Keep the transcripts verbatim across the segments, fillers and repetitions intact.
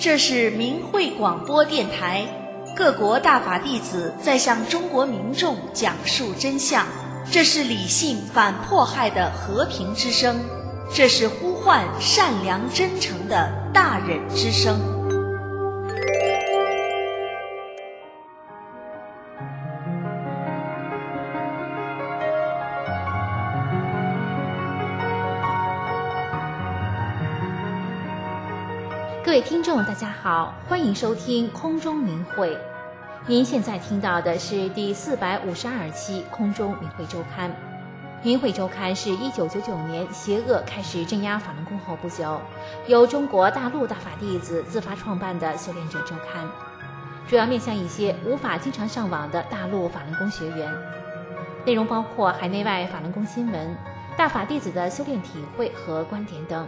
这是明慧广播电台，各国大法弟子在向中国民众讲述真相，这是理性反迫害的和平之声，这是呼唤善良真诚的大忍之声。 各位听众大家好，欢迎收听空中明慧。您现在听到的是第四百五十二期空中明慧周刊。明慧周刊是一九九九年邪恶开始镇压法轮功后不久，由中国大陆大法弟子自发创办的修炼者周刊，主要面向一些无法经常上网的大陆法轮功学员，内容包括海内外法轮功新闻、大法弟子的修炼体会和观点等。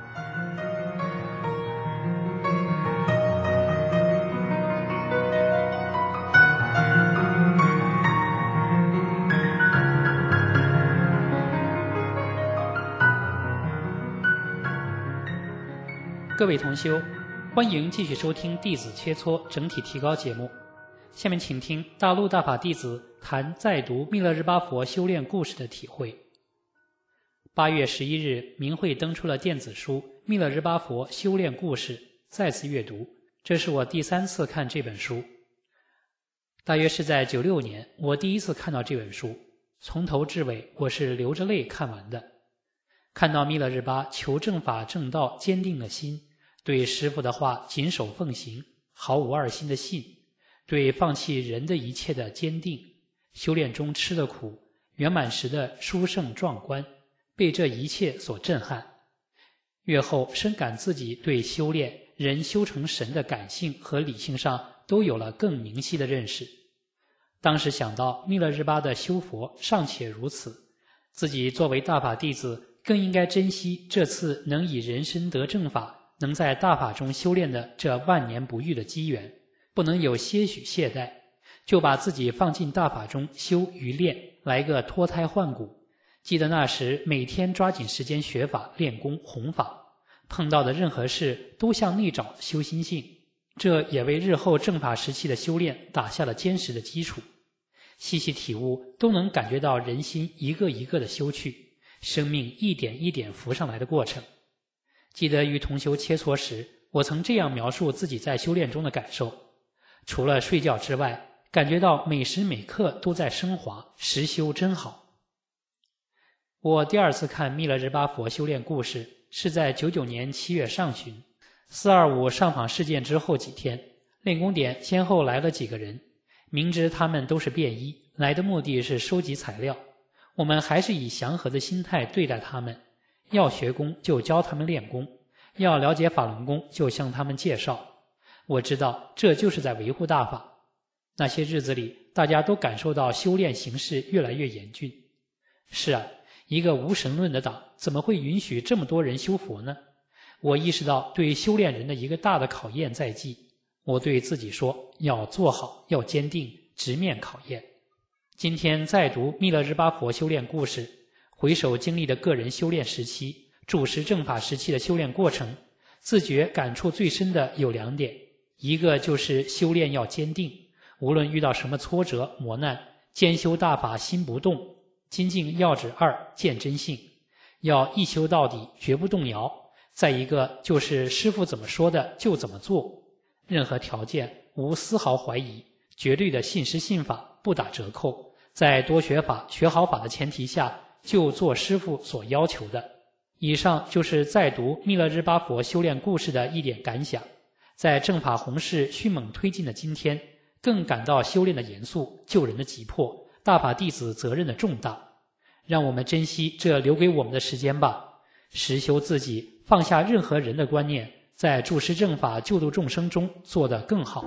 各位同修，欢迎继续收听弟子切磋整体提高节目。下面请听大陆大法弟子谈再读密勒日巴佛修炼故事的体会。八月十一日，明慧登出了电子书《密勒日巴佛修炼故事》，再次阅读。这是我第三次看这本书。大约是在九六年，我第一次看到这本书，从头至尾我是流着泪看完的。看到密勒日巴求正法正道坚定的心，对师父的话谨守奉行，毫无二心的信，对放弃人的一切的坚定，修炼中吃的苦，圆满时的殊胜壮观，被这一切所震撼。越后深感自己对修炼人修成神的感性和理性上都有了更明晰的认识。当时想到密勒日巴的修佛尚且如此，自己作为大法弟子更应该珍惜这次能以人身得正法，能在大法中修炼的这万年不遇的机缘，不能有些许懈怠，就把自己放进大法中修与练，来个脱胎换骨。记得那时每天抓紧时间学法、练功、弘法，碰到的任何事都像内找修心性，这也为日后正法时期的修炼打下了坚实的基础。细细体悟，都能感觉到人心一个一个的修去，生命一点一点浮上来的过程。记得与同修切磋时，我曾这样描述自己在修炼中的感受：除了睡觉之外，感觉到每时每刻都在升华，实修真好。我第二次看密勒日巴佛修炼故事是在九九年七月上旬，四二五上访事件之后几天，练功点先后来了几个人，明知他们都是便衣，来的目的是收集材料，我们还是以祥和的心态对待他们，要学功就教他们练功，要了解法轮功就向他们介绍。我知道这就是在维护大法。那些日子里，大家都感受到修炼形势越来越严峻。是啊，一个无神论的党怎么会允许这么多人修佛呢？我意识到对修炼人的一个大的考验在即，我对自己说，要做好，要坚定，直面考验。今天再读密勒日巴佛修炼故事，回首经历的个人修炼时期，主持正法时期的修炼过程，自觉感触最深的有两点，一个就是修炼要坚定，无论遇到什么挫折磨难，兼修大法心不动。精进要旨二，见真性，要一修到底，绝不动摇。再一个就是师父怎么说的就怎么做，任何条件无丝毫怀疑，绝对的信师信法，不打折扣，在多学法学好法的前提下，就做师父所要求的。以上就是再读密勒日巴佛修炼故事的一点感想。在正法弘誓迅猛推进的今天，更感到修炼的严肃，救人的急迫，大法弟子责任的重大。让我们珍惜这留给我们的时间吧，实修自己，放下任何人的观念，在注释正法救度众生中做得更好。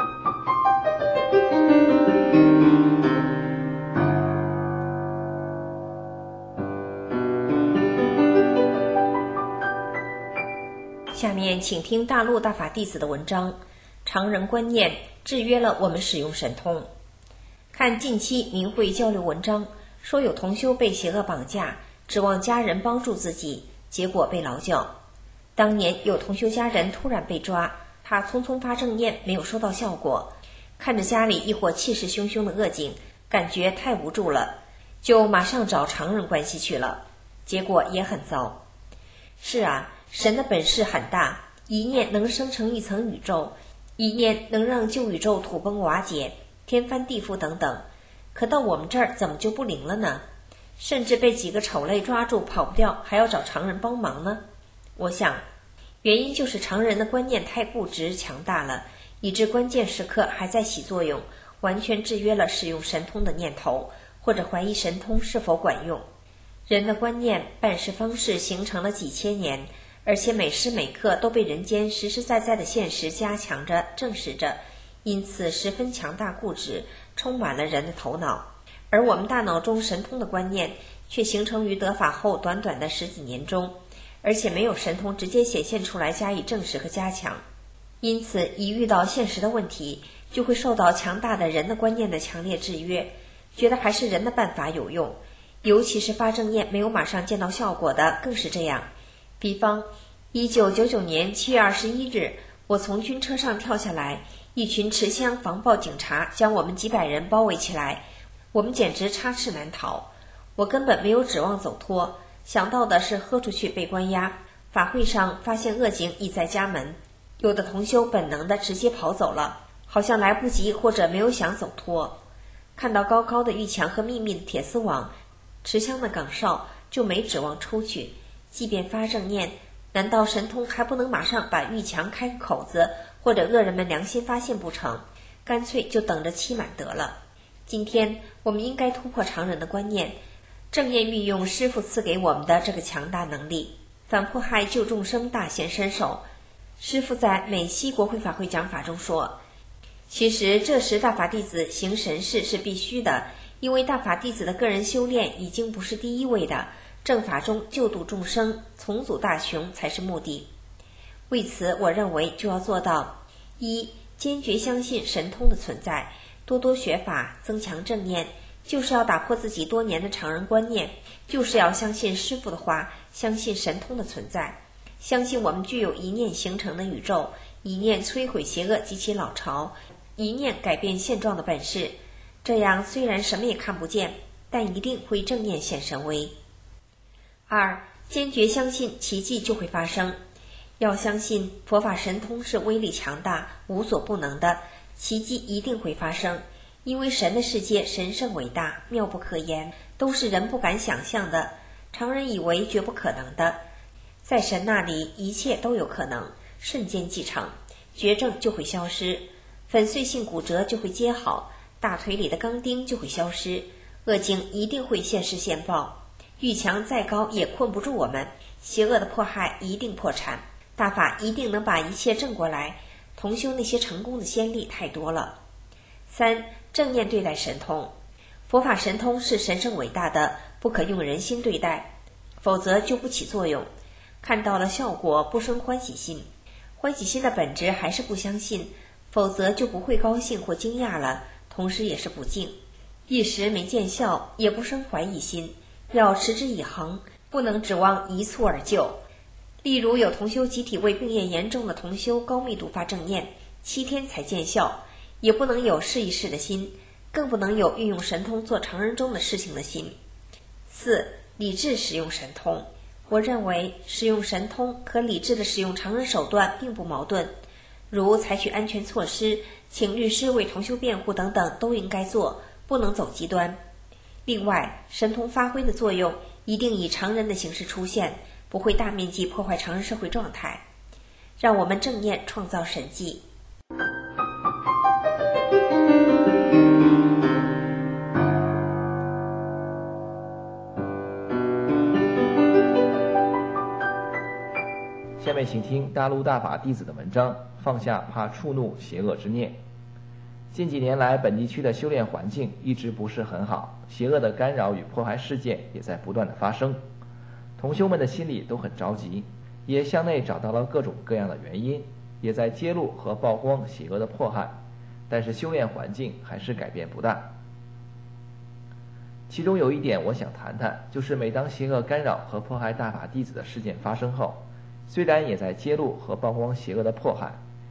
下面请听大陆大法弟子的文章，常人观念制约了我们使用神通。看近期明慧交流文章，说有同修被邪恶绑架，指望家人帮助自己，结果被劳教。当年有同修家人突然被抓，他怕匆匆发正念没有收到效果，看着家里一伙气势汹汹的恶警，感觉太无助了，就马上找常人关系去了，结果也很糟。是啊，神的本事很大，一念能生成一层宇宙，一念能让旧宇宙土崩瓦解，天翻地覆等等，可到我们这儿怎么就不灵了呢？甚至被几个丑类抓住跑不掉，还要找常人帮忙呢？我想原因就是常人的观念太固执强大了，以致关键时刻还在起作用，完全制约了使用神通的念头，或者怀疑神通是否管用。人的观念办事方式形成了几千年，而且每时每刻都被人间实实在在的现实加强着证实着，因此十分强大固执，充满了人的头脑。而我们大脑中神通的观念却形成于得法后短短的十几年中，而且没有神通直接显现出来加以证实和加强。因此一遇到现实的问题，就会受到强大的人的观念的强烈制约，觉得还是人的办法有用，尤其是发正念没有马上见到效果的更是这样。比方一九九九年七月二十一日，我从军车上跳下来，一群持枪防暴警察将我们几百人包围起来，我们简直插翅难逃。我根本没有指望走脱，想到的是喝出去被关押。法会上发现恶警已在家门，有的同修本能的直接跑走了，好像来不及或者没有想走脱。看到高高的玉墙和密密的铁丝网，持枪的岗哨就没指望出去，即便发正念，难道神通还不能马上把玉墙开个口子，或者恶人们良心发现不成？干脆就等着期满得了。今天我们应该突破常人的观念，正念运用师父赐给我们的这个强大能力，反迫害救众生大显身手。师父在美西国会法会讲法中说，其实这时大法弟子行神事是必须的，因为大法弟子的个人修炼已经不是第一位的，正法中救度众生，重组大雄才是目的。为此我认为就要做到：一、坚决相信神通的存在，多多学法，增强正念，就是要打破自己多年的常人观念，就是要相信师父的话，相信神通的存在，相信我们具有一念形成的宇宙，一念摧毁邪恶及其老巢，一念改变现状的本事。这样虽然什么也看不见，但一定会正念显神威。二、坚决相信奇迹就会发生，要相信佛法神通是威力强大，无所不能的，奇迹一定会发生，因为神的世界神圣伟大，妙不可言，都是人不敢想象的，常人以为绝不可能的。在神那里一切都有可能，瞬间即成，绝症就会消失，粉碎性骨折就会接好，大腿里的钢钉就会消失，恶境一定会现世现报，玉墙再高也困不住我们，邪恶的迫害一定破产，大法一定能把一切正过来。同修那些成功的先例太多了。三、正念对待神通，佛法神通是神圣伟大的，不可用人心对待，否则就不起作用。看到了效果不生欢喜心，欢喜心的本质还是不相信，否则就不会高兴或惊讶了，同时也是不敬。一时没见效也不生怀疑心，要持之以恒，不能指望一蹴而就。例如有同修集体为病业严重的同修高密度发正念，七天才见效，也不能有试一试的心，更不能有运用神通做常人中的事情的心。四、理智使用神通，我认为使用神通和理智的使用常人手段并不矛盾，如采取安全措施，请律师为同修辩护等等都应该做，不能走极端。另外，神通发挥的作用一定以常人的形式出现，不会大面积破坏常人社会状态，让我们正念创造神迹。 下面请听大陆大法弟子的文章，放下怕触怒邪恶之念。近几年来，本地区的修炼环境一直不是很好，邪恶的干扰与迫害事件也在不断的发生，同修们的心里都很着急，也向内找到了各种各样的原因，也在揭露和曝光邪恶的迫害，但是修炼环境还是改变不大。其中有一点我想谈谈，就是每当邪恶干扰和迫害大法弟子的事件发生后，虽然也在揭露和曝光邪恶的迫害，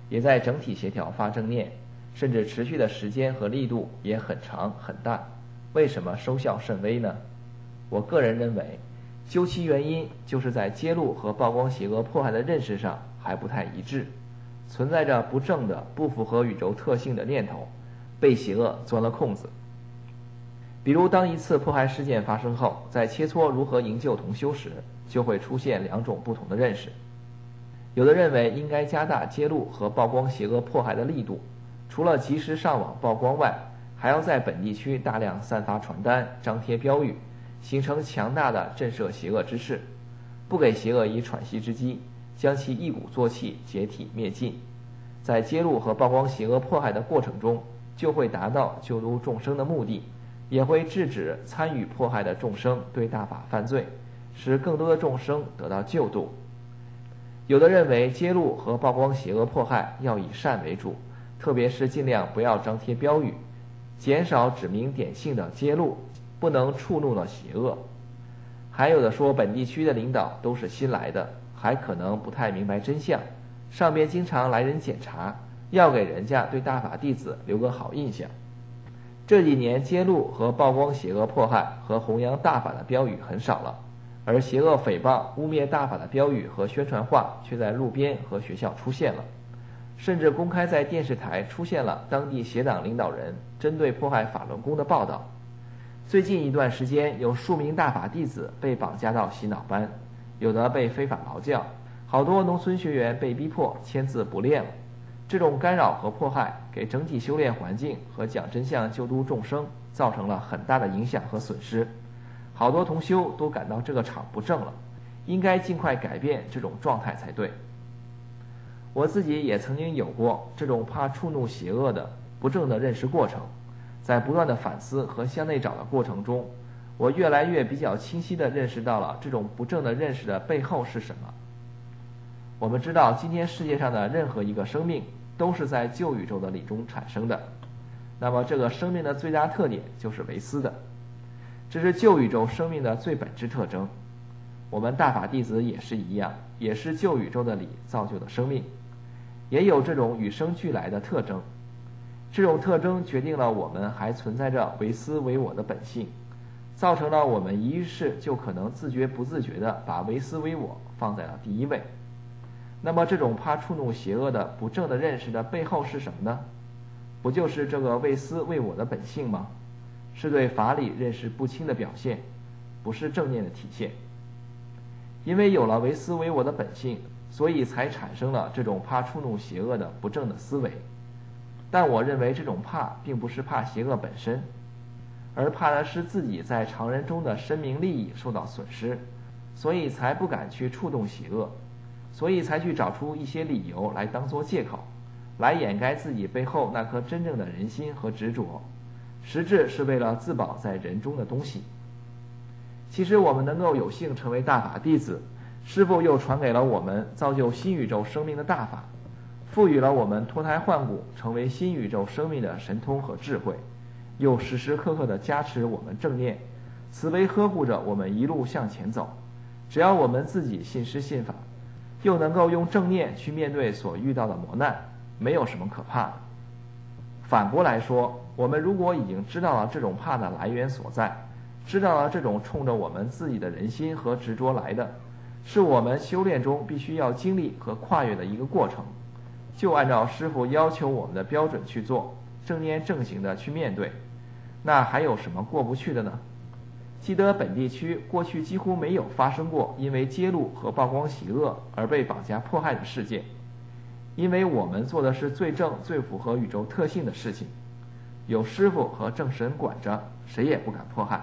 也在整体协调发正念，甚至持续的时间和力度也很长很大，为什么收效甚微呢？我个人认为，究其原因，就是在揭露和曝光邪恶迫害的认识上还不太一致，存在着不正的、不符合宇宙特性的念头，被邪恶钻了空子。比如，当一次迫害事件发生后，在切磋如何营救同修时，就会出现两种不同的认识。有的认为应该加大揭露和曝光邪恶迫害的力度，除了及时上网曝光外，还要在本地区大量散发传单、张贴标语，形成强大的震慑邪恶之势，不给邪恶以喘息之机，将其一鼓作气解体灭尽。在揭露和曝光邪恶迫害的过程中，就会达到救度众生的目的，也会制止参与迫害的众生对大法犯罪，使更多的众生得到救度。有的认为揭露和曝光邪恶迫害要以善为主，特别是尽量不要张贴标语，减少指名点姓的揭露，不能触怒了邪恶。还有的说本地区的领导都是新来的，还可能不太明白真相，上边经常来人检查，要给人家对大法弟子留个好印象。这几年揭露和曝光邪恶迫害和弘扬大法的标语很少了，而邪恶诽谤、污蔑大法的标语和宣传画却在路边和学校出现了，甚至公开在电视台出现了当地邪党领导人针对迫害法轮功的报道。最近一段时间，有数名大法弟子被绑架到洗脑班，有的被非法劳教，好多农村学员被逼迫签字不练了。这种干扰和迫害给整体修炼环境和讲真相救度众生造成了很大的影响和损失，好多同修都感到这个场不正了，应该尽快改变这种状态才对。我自己也曾经有过这种怕触怒邪恶的不正的认识过程，在不断的反思和向内找的过程中，我越来越比较清晰地认识到了这种不正的认识的背后是什么。我们知道，今天世界上的任何一个生命都是在旧宇宙的理中产生的，那么这个生命的最大特点就是唯私的，这是旧宇宙生命的最本质特征。我们大法弟子也是一样，也是旧宇宙的理造就的生命，也有这种与生俱来的特征。这种特征决定了我们还存在着唯私唯我的本性，造成了我们一遇事就可能自觉不自觉地把唯私唯我放在了第一位。那么这种怕触怒邪恶的不正的认识的背后是什么呢？不就是这个为私为我的本性吗？是对法理认识不清的表现，不是正念的体现。因为有了为私为我的本性，所以才产生了这种怕触怒邪恶的不正的思维。但我认为这种怕并不是怕邪恶本身，而怕的是自己在常人中的生命利益受到损失，所以才不敢去触动邪恶，所以才去找出一些理由来当作借口，来掩盖自己背后那颗真正的人心和执着，实质是为了自保在人中的东西。其实我们能够有幸成为大法弟子，师父又传给了我们造就新宇宙生命的大法，赋予了我们脱胎换骨成为新宇宙生命的神通和智慧，又时时刻刻地加持我们正念，慈悲呵护着我们一路向前走。只要我们自己信师信法，又能够用正念去面对所遇到的磨难，没有什么可怕的。反过来说，我们如果已经知道了这种怕的来源所在，知道了这种冲着我们自己的人心和执着来的，是我们修炼中必须要经历和跨越的一个过程，就按照师父要求我们的标准去做，正念正行的去面对，那还有什么过不去的呢？记得本地区过去几乎没有发生过因为揭露和曝光邪恶而被绑架迫害的事件，因为我们做的是最正最符合宇宙特性的事情，有师父和正神管着，谁也不敢迫害。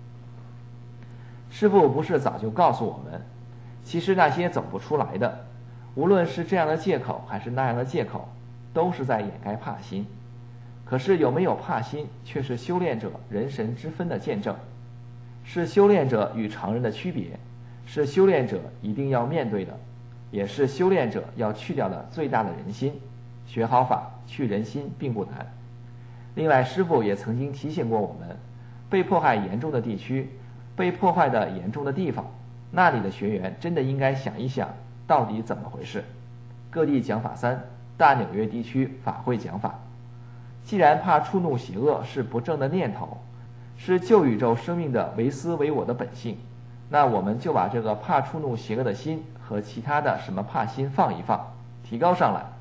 师父不是早就告诉我们，其实那些走不出来的，无论是这样的借口还是那样的借口，都是在掩盖怕心。可是有没有怕心，却是修炼者人神之分的见证，是修炼者与常人的区别，是修炼者一定要面对的，也是修炼者要去掉的最大的人心。学好法，去人心并不难。另外，师父也曾经提醒过我们，被迫害严重的地区，被破坏的严重的地方，那里的学员真的应该想一想到底怎么回事。各地讲法三， 大纽约地区法会讲法。既然怕触怒邪恶是不正的念头，是旧宇宙生命的为私为我的本性，那我们就把这个怕触怒邪恶的心和其他的什么怕心放一放，提高上来。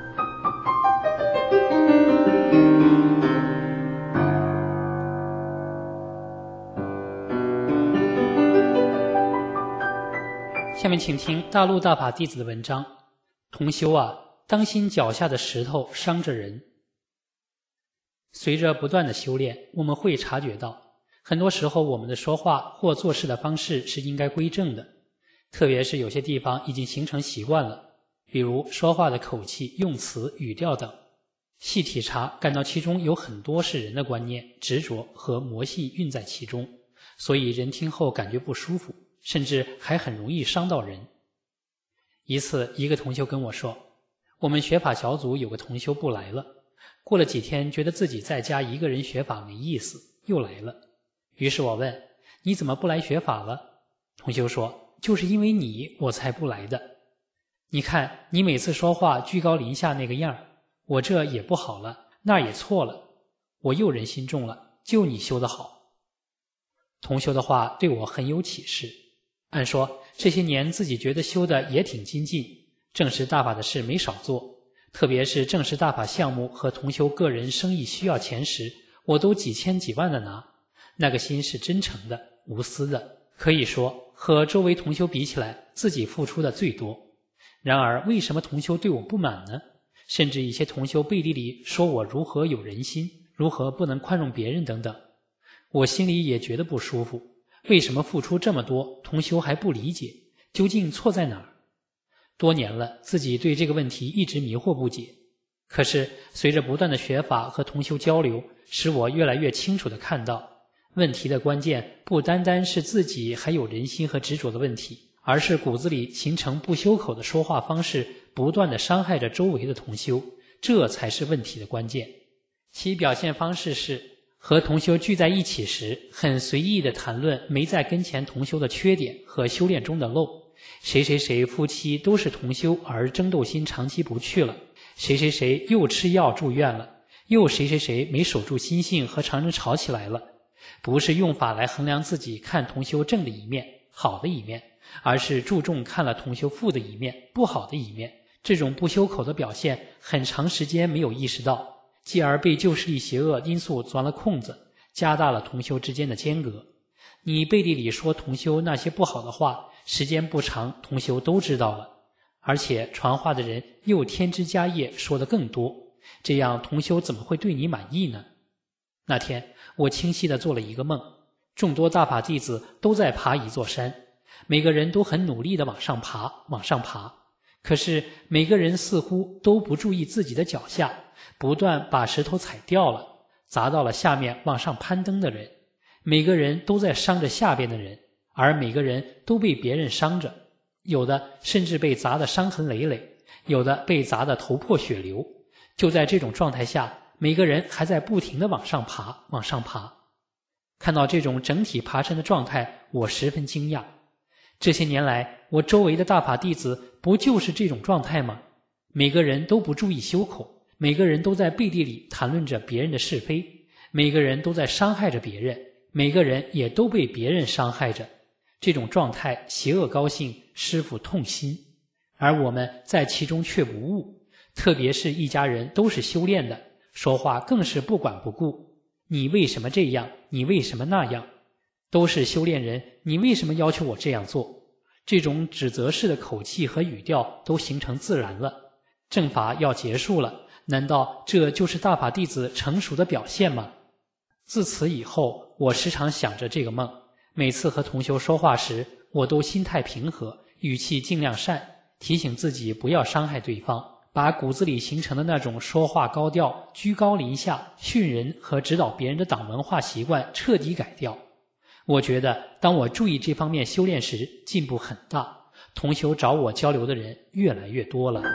下面请听大陆大法弟子的文章。同修啊，当心脚下的石头伤着人。随着不断的修炼，我们会察觉到，很多时候我们的说话或做事的方式是应该归正的，特别是有些地方已经形成习惯了，比如说话的口气、用词、语调等。细体察，感到其中有很多是人的观念、执着和魔系蕴在其中，所以人听后感觉不舒服，甚至还很容易伤到人。一次，一个同修跟我说，我们学法小组有个同修不来了，过了几天觉得自己在家一个人学法没意思，又来了。于是我问，你怎么不来学法了？同修说，就是因为你我才不来的。你看你每次说话居高临下那个样，我这也不好了，那也错了，我又人心重了，就你修得好。同修的话对我很有启示。按说这些年自己觉得修的也挺精进，正式大法的事没少做，特别是正式大法项目和同修个人生意需要钱时，我都几千几万的拿，那个心是真诚的、无私的，可以说和周围同修比起来，自己付出的最多。然而为什么同修对我不满呢？甚至一些同修背地里说我如何有人心，如何不能宽容别人等等，我心里也觉得不舒服。为什么付出这么多，同修还不理解？究竟错在哪儿？多年了，自己对这个问题一直迷惑不解。可是随着不断的学法和同修交流，使我越来越清楚地看到，问题的关键不单单是自己还有人心和执着的问题，而是骨子里形成不修口的说话方式，不断地伤害着周围的同修，这才是问题的关键。其表现方式是和同修聚在一起时，很随意地谈论没在跟前同修的缺点和修炼中的漏。谁谁谁夫妻都是同修而争斗心长期不去了，谁谁谁又吃药住院了，又谁谁谁没守住心性和常人吵起来了。不是用法来衡量自己看同修正的一面、好的一面，而是注重看了同修负的一面、不好的一面。这种不修口的表现，很长时间没有意识到，继而被旧势力邪恶因素钻了空子，加大了同修之间的间隔。你背地里说同修那些不好的话，时间不长，同修都知道了，而且传话的人又添枝加叶说得更多，这样同修怎么会对你满意呢？那天我清晰地做了一个梦，众多大法弟子都在爬一座山，每个人都很努力地往上爬往上爬，可是每个人似乎都不注意自己的脚下，不断把石头踩掉了，砸到了下面往上攀登的人。每个人都在伤着下边的人，而每个人都被别人伤着，有的甚至被砸得伤痕累累，有的被砸得头破血流。就在这种状态下，每个人还在不停地往上爬往上爬。看到这种整体爬山的状态，我十分惊讶。这些年来，我周围的大法弟子不就是这种状态吗？每个人都不注意修口，每个人都在背地里谈论着别人的是非，每个人都在伤害着别人，每个人也都被别人伤害着。这种状态，邪恶高兴，师父痛心，而我们在其中却不悟。特别是一家人都是修炼的，说话更是不管不顾。你为什么这样？你为什么那样？都是修炼人，你为什么要求我这样做？这种指责式的口气和语调都形成自然了。正法要结束了，难道这就是大法弟子成熟的表现吗？自此以后，我时常想着这个梦，每次和同修说话时，我都心态平和，语气尽量善，提醒自己不要伤害对方，把骨子里形成的那种说话高调、居高临下、训人和指导别人的党文化习惯彻底改掉。我觉得当我注意这方面修炼时，进步很大，同修找我交流的人越来越多了。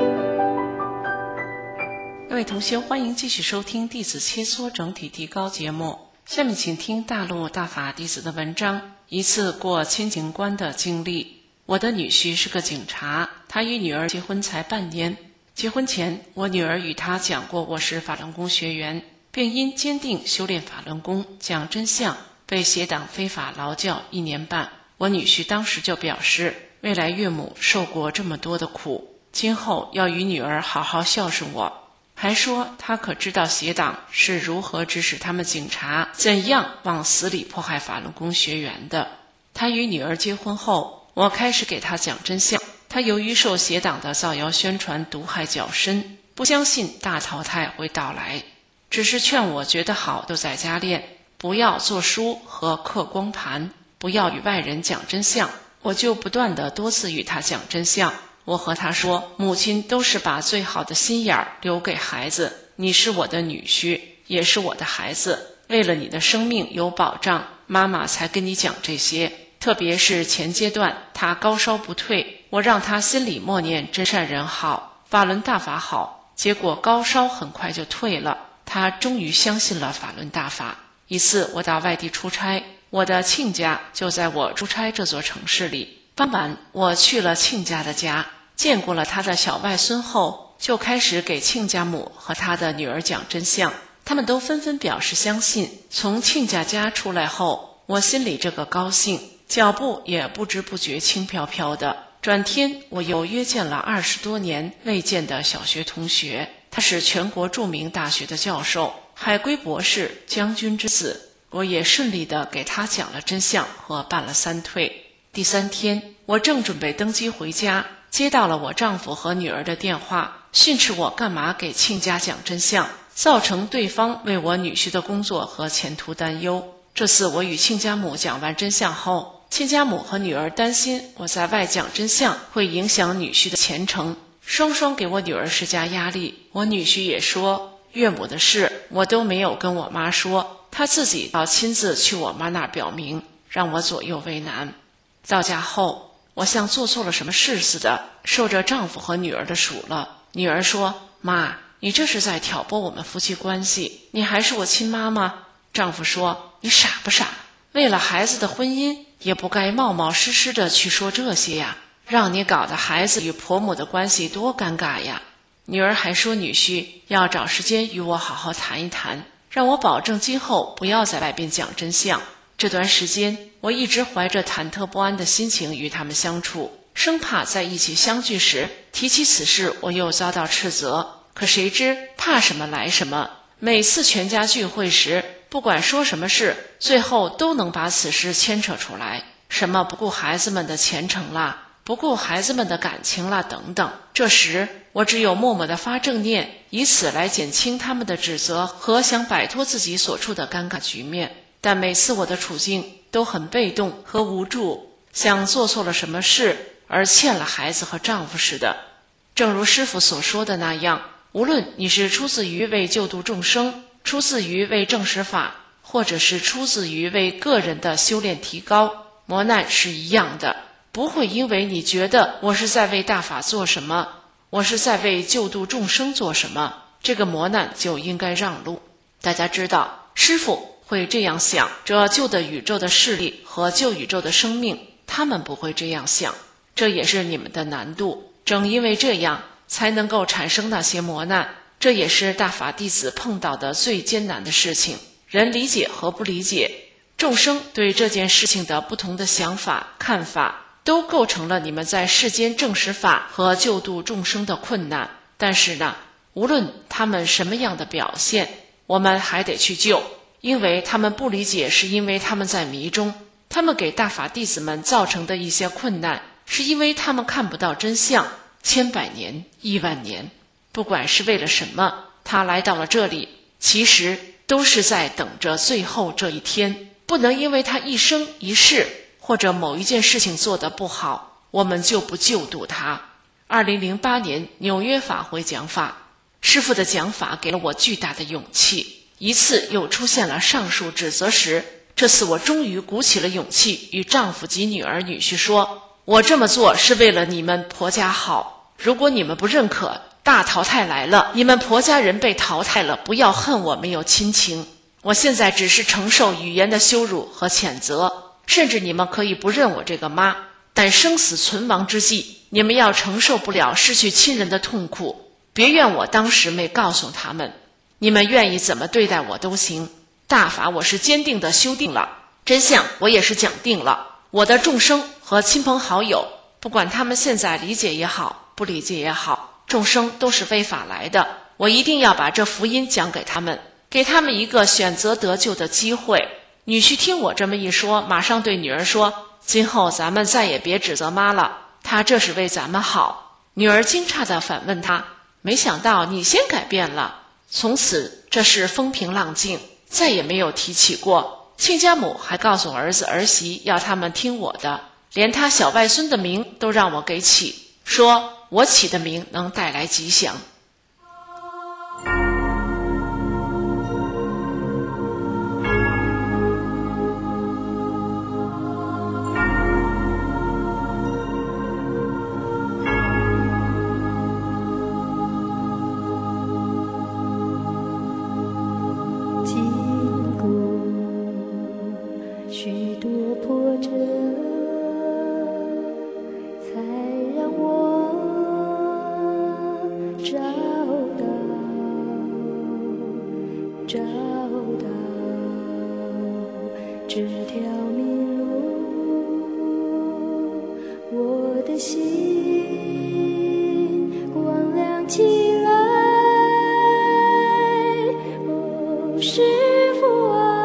各位同修，欢迎继续收听弟子切磋整体提高节目。 下面请听大陆大法弟子的文章，一次过清警关的经历。我的女婿是个警察，他与女儿结婚才半年。结婚前，我女儿与他讲过我是法轮功学员，并因坚定修炼法轮功讲真相，被邪党非法劳教一年半。我女婿当时就表示，未来岳母受过这么多的苦，今后要与女儿好好孝顺我。还说他可知道邪党是如何指使他们警察怎样往死里迫害法轮功学员的。他与女儿结婚后，我开始给他讲真相。他由于受邪党的造谣宣传毒害较深，不相信大淘汰会到来，只是劝我觉得好就在家练，不要做书和刻光盘，不要与外人讲真相。我就不断地多次与他讲真相。我和他说，母亲都是把最好的心眼儿留给孩子，你是我的女婿，也是我的孩子，为了你的生命有保障，妈妈才跟你讲这些。特别是前阶段他高烧不退，我让他心里默念真善人好，法轮大法好，结果高烧很快就退了，他终于相信了法轮大法。一次我到外地出差，我的亲家就在我出差这座城市里。傍晚我去了亲家的家，见过了他的小外孙后，就开始给亲家母和他的女儿讲真相，他们都纷纷表示相信。从亲家家出来后，我心里这个高兴，脚步也不知不觉轻飘飘的。转天我又约见了二十多年未见的小学同学，他是全国著名大学的教授，海归博士，将军之子。我也顺利地给他讲了真相和办了三退。第三天，我正准备登机回家，接到了我丈夫和女儿的电话，训斥我干嘛给亲家讲真相，造成对方为我女婿的工作和前途担忧。这次我与亲家母讲完真相后，亲家母和女儿担心我在外讲真相会影响女婿的前程，双双给我女儿施加压力。我女婿也说，岳母的事我都没有跟我妈说，他自己要亲自去我妈那儿表明，让我左右为难。到家后，我像做错了什么事似的，受着丈夫和女儿的数了。女儿说，妈，你这是在挑拨我们夫妻关系，你还是我亲妈吗？丈夫说，你傻不傻？为了孩子的婚姻，也不该冒冒失失的去说这些呀，让你搞得孩子与婆母的关系多尴尬呀。女儿还说女婿要找时间与我好好谈一谈，让我保证今后不要在外边讲真相。这段时间我一直怀着忐忑不安的心情与他们相处，生怕在一起相聚时提起此事我又遭到斥责。可谁知怕什么来什么，每次全家聚会时，不管说什么事，最后都能把此事牵扯出来，什么不顾孩子们的前程啦，不顾孩子们的感情啦等等。这时我只有默默地发正念，以此来减轻他们的指责和想摆脱自己所处的尴尬局面。但每次我的处境都很被动和无助，像做错了什么事而欠了孩子和丈夫似的。正如师父所说的那样，无论你是出自于为救度众生，出自于为证实法，或者是出自于为个人的修炼提高，磨难是一样的，不会因为你觉得我是在为大法做什么，我是在为救度众生做什么，这个磨难就应该让路。大家知道，师父会这样想，这救的宇宙的势力和救宇宙的生命，他们不会这样想，这也是你们的难度。正因为这样，才能够产生那些磨难，这也是大法弟子碰到的最艰难的事情。人理解和不理解，众生对这件事情的不同的想法、看法，都构成了你们在世间证实法和救度众生的困难。但是呢，无论他们什么样的表现，我们还得去救。因为他们不理解，是因为他们在迷中，他们给大法弟子们造成的一些困难，是因为他们看不到真相。千百年、亿万年，不管是为了什么，他来到了这里，其实都是在等着最后这一天。不能因为他一生一世或者某一件事情做得不好，我们就不救度他。二零零八年纽约法会讲法，师父的讲法给了我巨大的勇气。一次又出现了上述指责时，这次我终于鼓起了勇气，与丈夫及女儿女婿说，我这么做是为了你们婆家好，如果你们不认可，大淘汰来了，你们婆家人被淘汰了，不要恨我没有亲情。 我现在只是承受语言的羞辱和谴责，甚至你们可以不认我这个妈，但生死存亡之际，你们要承受不了失去亲人的痛苦。别怨我当时没告诉他们，你们愿意怎么对待我都行。大法我是坚定地修定了，真相我也是讲定了。我的众生和亲朋好友，不管他们现在理解也好，不理解也好，众生都是非法来的，我一定要把这福音讲给他们，给他们一个选择得救的机会。女婿听我这么一说，马上对女儿说，今后咱们再也别指责妈了，她这是为咱们好。女儿惊诧地反问他，没想到你先改变了。从此这事风平浪静，再也没有提起过。亲家母还告诉儿子儿媳要他们听我的，连他小外孙的名都让我给起，说我起的名能带来吉祥。 找到这条明路，我的心光亮起来。哦，师父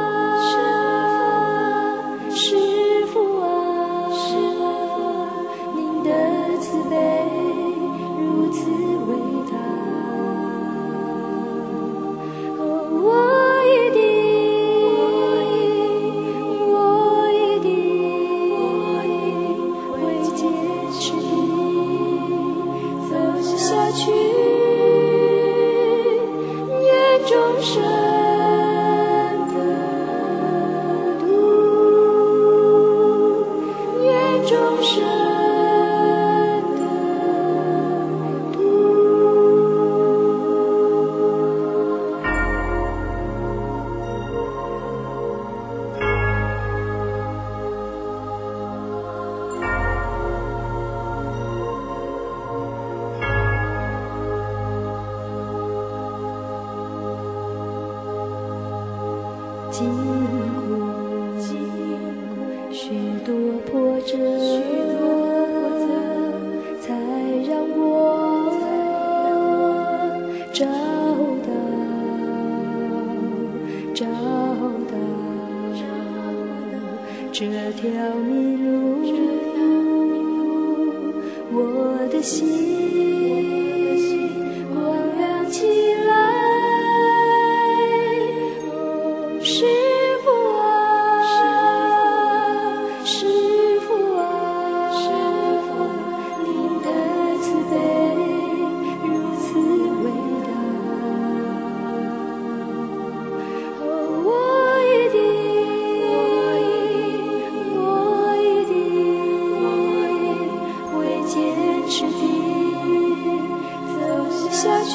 啊，师父啊，您的慈悲如此伟大。经过许多波折，才让我找到找到这条明路，我的心光亮起来。师父啊，师父啊，您的慈悲如此伟大。哦，我一定，我一定会坚持地走下去，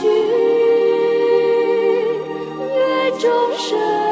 越众生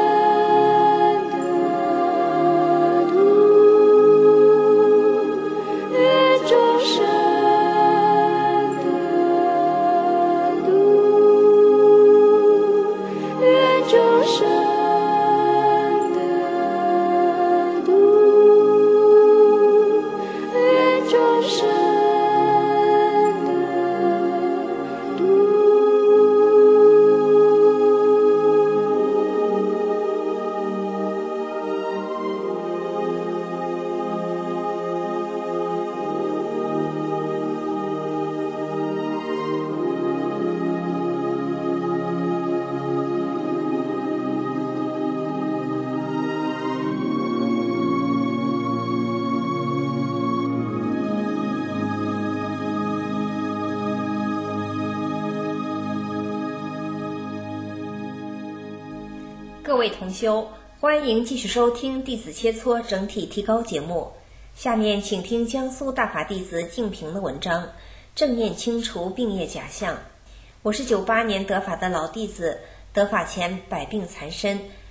各位同修，欢迎继续收听弟子切磋整体提高节目。下面请听江苏大法弟子净平的文章《正念清除病业假象》。我是九八年得法的老弟子，得法前百病缠身，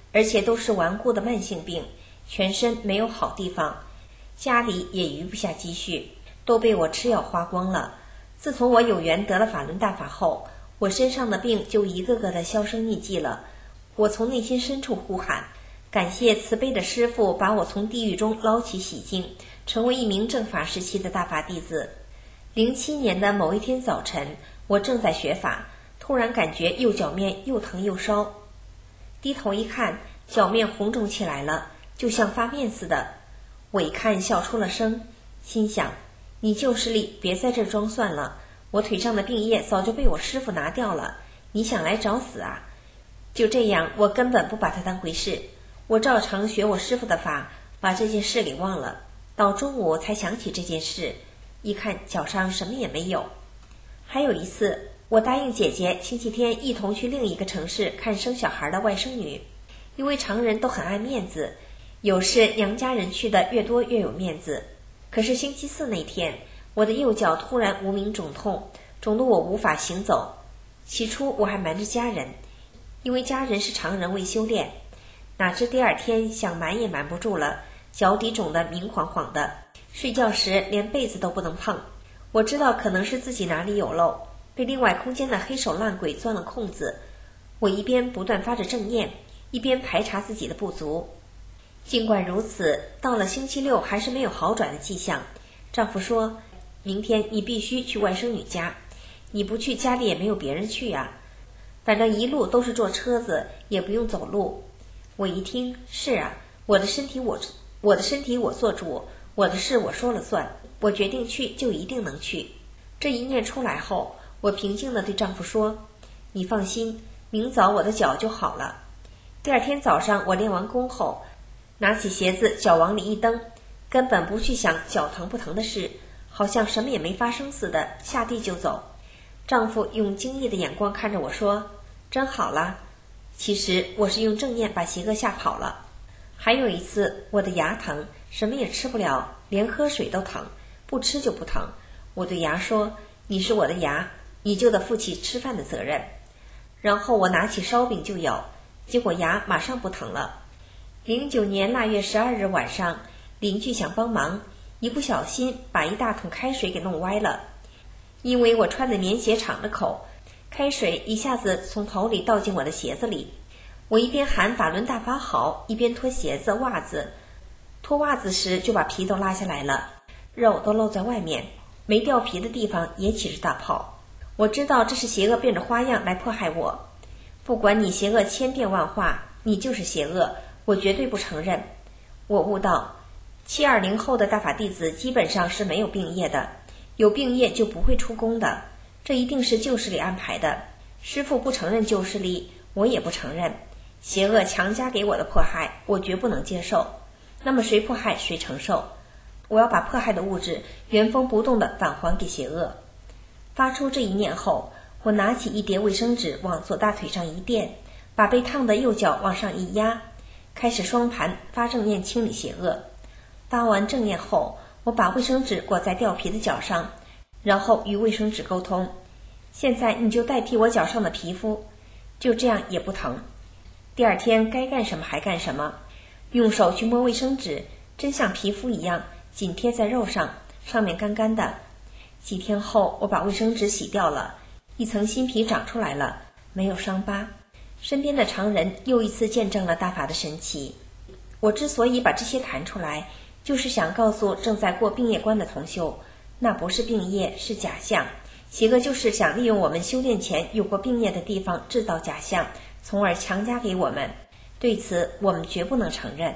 而且都是顽固的慢性病，全身没有好地方，家里也余不下积蓄，都被我吃药花光了。自从我有缘得了法轮大法后，我身上的病就一个个的销声匿迹了。我从内心深处呼喊，感谢慈悲的师父把我从地狱中捞起洗净，成为一名正法时期的大法弟子。零七年的某一天早晨，我正在学法，突然感觉右脚面又疼又烧，低头一看，脚面红肿起来了，就像发面似的。我一看笑出了声，心想，你旧势力别在这装蒜了，我腿上的病液早就被我师父拿掉了，你想来找死啊？就这样，我根本不把它当回事，我照常学我师父的法，把这件事给忘了。到中午才想起这件事，一看脚上什么也没有。还有一次，我答应姐姐星期天一同去另一个城市看生小孩的外甥女，因为常人都很爱面子，有事娘家人去的越多越有面子。可是星期四那天，我的右脚突然无名肿痛，肿得我无法行走。起初我还瞒着家人，因为家人是常人未修炼，哪知第二天想瞒也瞒不住了，脚底肿得明晃晃的，睡觉时连被子都不能碰。我知道可能是自己哪里有漏，被另外空间的黑手烂鬼钻了空子。我一边不断发着正念，一边排查自己的不足。尽管如此，到了星期六还是没有好转的迹象。丈夫说，明天你必须去外甥女家，你不去家里也没有别人去啊，反正一路都是坐车子，也不用走路。我一听，是啊，我的身体我我的身体我做主，我的事我说了算，我决定去就一定能去。这一念出来后，我平静地对丈夫说，你放心，明早我的脚就好了。第二天早上我练完功后，拿起鞋子脚往里一蹬，根本不去想脚疼不疼的事，好像什么也没发生似的，下地就走。丈夫用惊异的眼光看着我说，真好了。其实我是用正念把邪恶吓跑了。还有一次，我的牙疼，什么也吃不了，连喝水都疼，不吃就不疼。我对牙说，你是我的牙，你就得负起吃饭的责任。然后我拿起烧饼就咬，结果牙马上不疼了。零九年腊月十二日晚上，邻居想帮忙，一不小心把一大桶开水给弄歪了。因为我穿的棉鞋敞着口，开水一下子从头里倒进我的鞋子里。我一边喊法轮大法好，一边脱鞋子袜子。脱袜子时就把皮都拉下来了，肉都露在外面，没掉皮的地方也起着大泡。我知道这是邪恶变着花样来迫害我，不管你邪恶千变万化，你就是邪恶，我绝对不承认。我悟到，七二零后的大法弟子基本上是没有病业的，有病业就不会出宫的，这一定是旧势力安排的。师父不承认旧势力，我也不承认。邪恶强加给我的迫害，我绝不能接受。那么谁迫害谁承受？我要把迫害的物质原封不动地返还给邪恶。发出这一念后，我拿起一叠卫生纸往左大腿上一垫，把被烫的右脚往上一压，开始双盘发正念清理邪恶。发完正念后，我把卫生纸裹在掉皮的脚上，然后与卫生纸沟通，现在你就代替我脚上的皮肤，就这样也不疼。第二天该干什么还干什么，用手去摸卫生纸，真像皮肤一样紧贴在肉上，上面干干的。几天后，我把卫生纸洗掉了，一层新皮长出来了，没有伤疤。身边的常人又一次见证了大法的神奇。我之所以把这些谈出来，就是想告诉正在过病业关的同修，那不是病业，是假象。邪恶就是想利用我们修炼前有过病业的地方制造假象，从而强加给我们。对此，我们绝不能承认。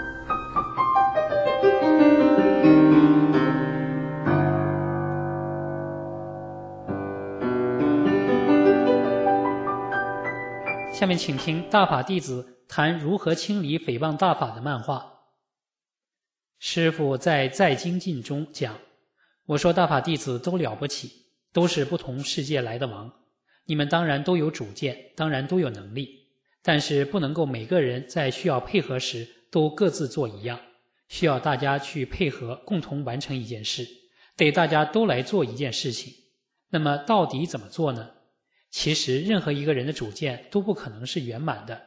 下面请听大法弟子谈如何清理诽谤大法的漫画。师父在《在精进》中讲，我说大法弟子都了不起，都是不同世界来的王，你们当然都有主见，当然都有能力，但是不能够每个人在需要配合时都各自做一样，需要大家去配合，共同完成一件事，得大家都来做一件事情。那么到底怎么做呢？其实任何一个人的主见都不可能是圆满的，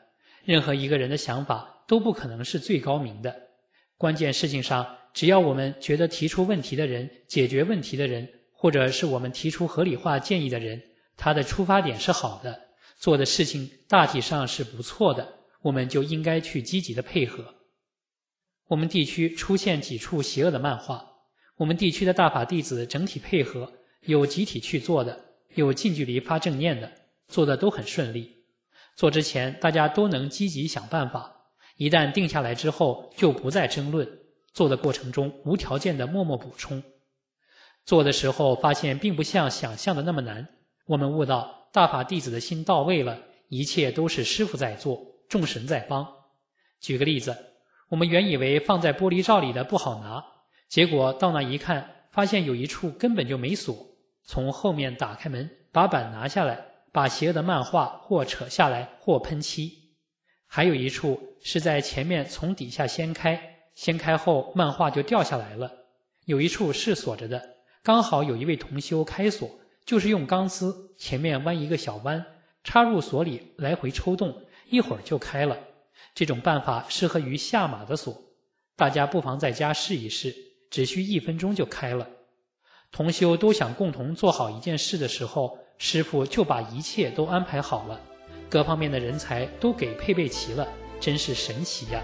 任何一个人的想法都不可能是最高明的。关键事情上，只要我们觉得提出问题的人、解决问题的人，或者是我们提出合理化建议的人，他的出发点是好的，做的事情大体上是不错的，我们就应该去积极的配合。我们地区出现几处邪恶的漫画，我们地区的大法弟子整体配合，有集体去做的，有近距离发正念的，做的都很顺利。做之前大家都能积极想办法，一旦定下来之后就不再争论，做的过程中无条件的默默补充。做的时候发现并不像想象的那么难，我们悟到大法弟子的心到位了，一切都是师父在做，众神在帮。举个例子，我们原以为放在玻璃罩里的不好拿，结果到那一看，发现有一处根本就没锁，从后面打开门，把板拿下来，把邪恶的漫画或扯下来或喷漆。还有一处是在前面从底下掀开，掀开后漫画就掉下来了。有一处是锁着的，刚好有一位同修开锁，就是用钢丝前面弯一个小弯，插入锁里来回抽动，一会儿就开了。这种办法适合于下马的锁，大家不妨在家试一试，只需一分钟就开了。同修都想共同做好一件事的时候，师父就把一切都安排好了，各方面的人才都给配备齐了，真是神奇呀！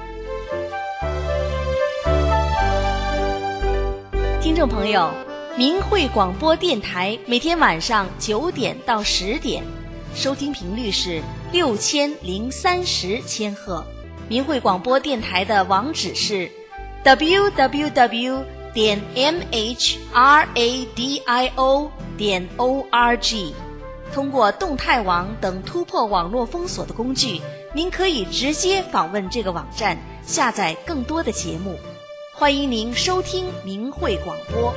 听众朋友，明慧广播电台每天晚上九点到十点，收听频率是六千零三十千赫。明慧广播电台的网址是 double-u double-u double-u 点 m h radio 点 org。通过动态网等突破网络封锁的工具，您可以直接访问这个网站，下载更多的节目。欢迎您收听明慧广播。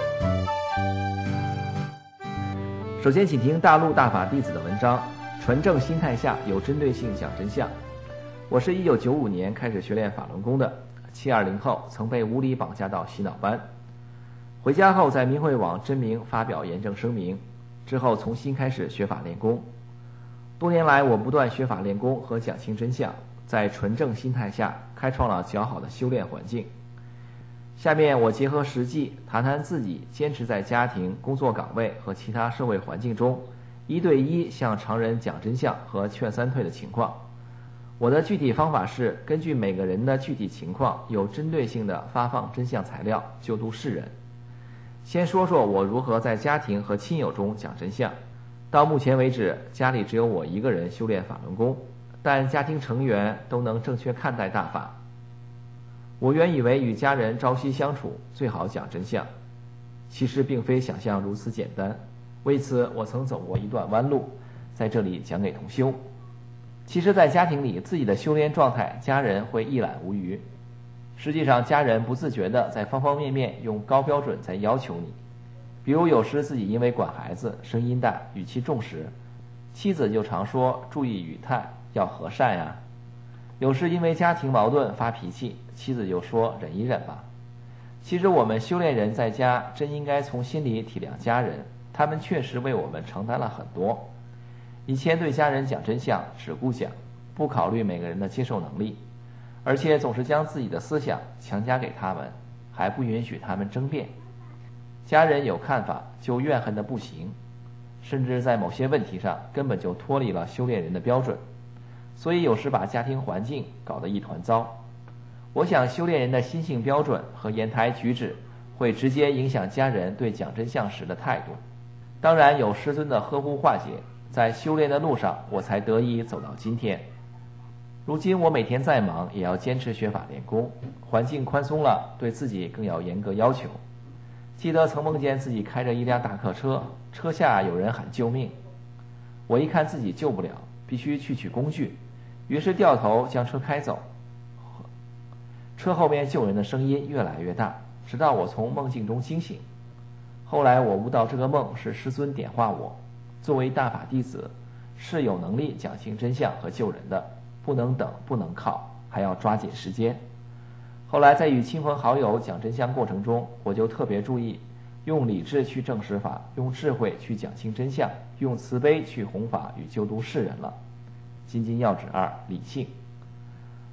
首先，请听大陆大法弟子的文章，纯正心态下有针对性讲真相。我是一九九五年开始学练法轮功的，七二零后曾被无理绑架到洗脑班，回家后在明慧网真名发表严正声明，之后重新开始学法练功。多年来，我不断学法练功和讲清真相，在纯正心态下开创了较好的修炼环境。下面我结合实际谈谈自己坚持在家庭、工作岗位和其他社会环境中一对一向常人讲真相和劝三退的情况。我的具体方法是根据每个人的具体情况，有针对性地发放真相材料，救度世人。先说说我如何在家庭和亲友中讲真相。到目前为止，家里只有我一个人修炼法轮功，但家庭成员都能正确看待大法。我原以为与家人朝夕相处，最好讲真相，其实并非想象如此简单。为此，我曾走过一段弯路，在这里讲给同修。其实，在家庭里，自己的修炼状态，家人会一览无余。实际上，家人不自觉地在方方面面用高标准在要求你。比如，有时自己因为管孩子，声音大，语气重时，妻子就常说注意语态，要和善呀。有时因为家庭矛盾发脾气，妻子就说忍一忍吧。其实我们修炼人在家真应该从心里体谅家人，他们确实为我们承担了很多。以前对家人讲真相只顾讲，不考虑每个人的接受能力，而且总是将自己的思想强加给他们，还不允许他们争辩。家人有看法就怨恨的不行，甚至在某些问题上根本就脱离了修炼人的标准，所以有时把家庭环境搞得一团糟。我想修炼人的心性标准和言谈举止会直接影响家人对讲真相时的态度。当然有师尊的呵护化解，在修炼的路上我才得以走到今天。如今我每天再忙也要坚持学法练功，环境宽松了，对自己更要严格要求。记得曾梦见自己开着一辆大客车，车下有人喊救命，我一看自己救不了，必须去取工具，于是掉头将车开走。车后面救人的声音越来越大，直到我从梦境中惊醒。后来我悟到这个梦是师尊点化我，作为大法弟子是有能力讲清真相和救人的，不能等，不能靠，还要抓紧时间。后来在与亲朋好友讲真相过程中，我就特别注意用理智去证实法，用智慧去讲清真相，用慈悲去弘法与救度世人了。金金要旨二：理性。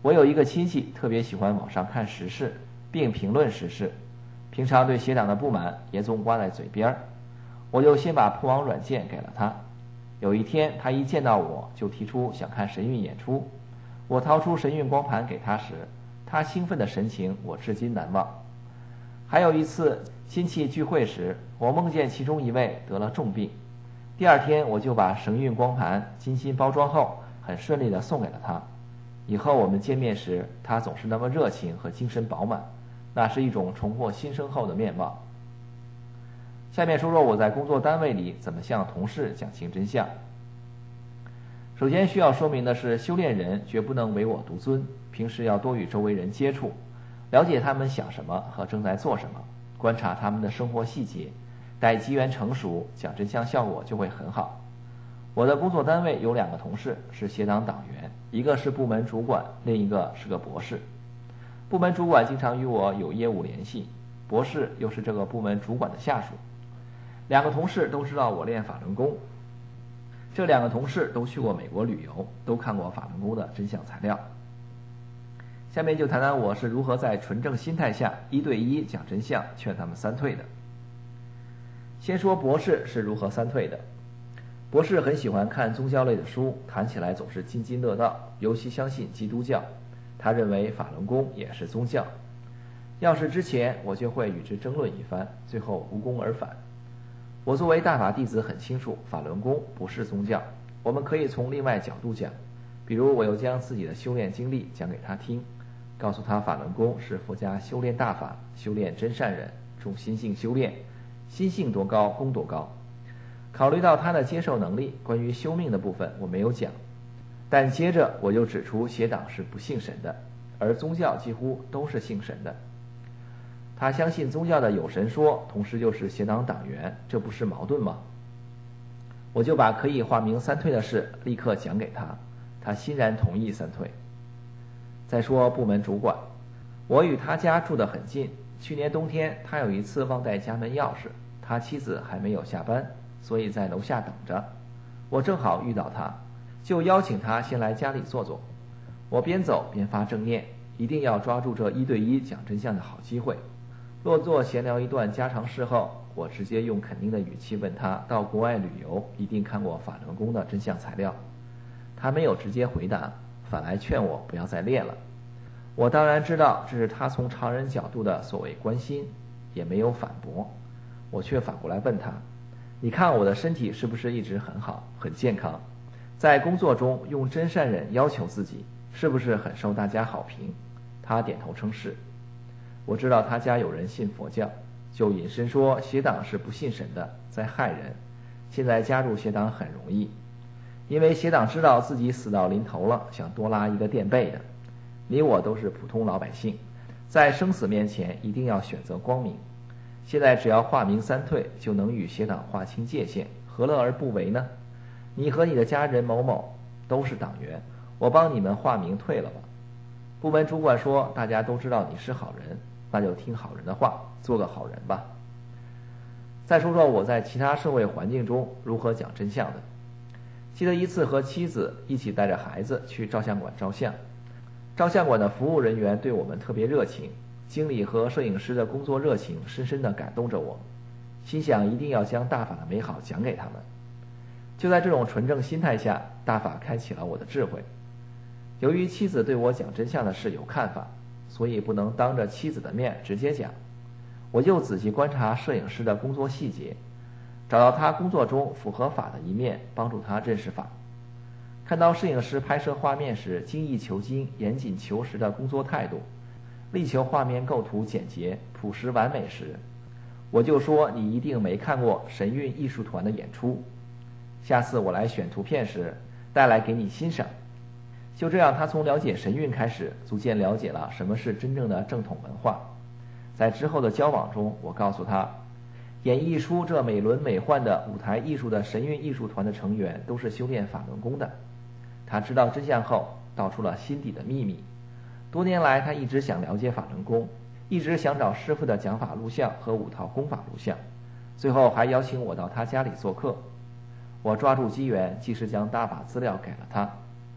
我有一个亲戚特别喜欢网上看时事并评论时事，平常对邪党的不满也总挂在嘴边儿，我就先把破网软件给了他。有一天他一见到我就提出想看神韵演出，我掏出神韵光盘给他时，他兴奋的神情我至今难忘。还有一次亲戚聚会时，我梦见其中一位得了重病，第二天我就把神韵光盘精心包装后很顺利地送给了他。以后我们见面时，他总是那么热情和精神饱满，那是一种重获新生后的面貌。下面说说我在工作单位里怎么向同事讲清真相。首先需要说明的是，修炼人绝不能唯我独尊，平时要多与周围人接触，了解他们想什么和正在做什么，观察他们的生活细节，待机缘成熟，讲真相效果就会很好。我的工作单位有两个同事是邪党党员，一个是部门主管，另一个是个博士。部门主管经常与我有业务联系，博士又是这个部门主管的下属。两个同事都知道我练法轮功，这两个同事都去过美国旅游，都看过法轮功的真相材料。下面就谈谈我是如何在纯正心态下一对一讲真相，劝他们三退的。先说博士是如何三退的。博士很喜欢看宗教类的书，谈起来总是津津乐道，尤其相信基督教，他认为法轮功也是宗教。要是之前我就会与之争论一番，最后无功而返。我作为大法弟子很清楚法轮功不是宗教，我们可以从另外角度讲，比如我又将自己的修炼经历讲给他听，告诉他法轮功是佛家修炼大法，修炼真善忍，重心性修炼，心性多高功多高。考虑到他的接受能力，关于修命的部分我没有讲，但接着我就指出邪党是不信神的，而宗教几乎都是信神的。他相信宗教的有神说，同时又是邪党党员，这不是矛盾吗？我就把可以化名三退的事立刻讲给他，他欣然同意三退。再说部门主管，我与他家住得很近，去年冬天他有一次忘带家门钥匙，他妻子还没有下班，所以在楼下等着。我正好遇到他，就邀请他先来家里坐坐。我边走边发正念，一定要抓住这一对一讲真相的好机会。落座闲聊一段家常事后，我直接用肯定的语气问他到国外旅游一定看过法轮功的真相材料。他没有直接回答，反来劝我不要再练了。我当然知道这是他从常人角度的所谓关心，也没有反驳。我却反过来问他，你看我的身体是不是一直很好很健康，在工作中用真善忍要求自己，是不是很受大家好评？他点头称是。我知道他家有人信佛教，就引申说邪党是不信神的，在害人，现在加入邪党很容易，因为邪党知道自己死到临头了，想多拉一个垫背的。你我都是普通老百姓，在生死面前一定要选择光明，现在只要化名三退，就能与邪党划清界限，何乐而不为呢？你和你的家人某某都是党员，我帮你们化名退了吧。部门主管说，大家都知道你是好人，那就听好人的话，做个好人吧。再说说我在其他社会环境中如何讲真相的。记得一次和妻子一起带着孩子去照相馆照相，照相馆的服务人员对我们特别热情，经理和摄影师的工作热情深深地感动着我，心想一定要将大法的美好讲给他们。就在这种纯正心态下，大法开启了我的智慧。由于妻子对我讲真相的事有看法，所以不能当着妻子的面直接讲，我就仔细观察摄影师的工作细节，找到他工作中符合法的一面，帮助他认识法。看到摄影师拍摄画面时精益求精、严谨求实的工作态度，力求画面构图简洁、朴实完美时，我就说你一定没看过神韵艺术团的演出，下次我来选图片时带来给你欣赏。就这样，他从了解神韵开始，逐渐了解了什么是真正的正统文化。在之后的交往中，我告诉他，演绎出这美轮美奂的舞台艺术的神韵艺术团的成员都是修炼法轮功的。他知道真相后，道出了心底的秘密。多年来，他一直想了解法轮功，一直想找师傅的讲法录像和五套功法录像，最后还邀请我到他家里做客。我抓住机缘，及时将大法资料给了他。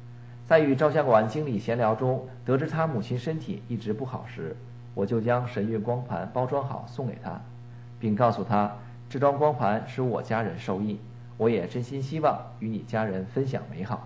在与照相馆经理闲聊中，得知他母亲身体一直不好时，我就将神韵光盘包装好送给他，并告诉他，这张光盘使我家人受益，我也真心希望与你家人分享美好。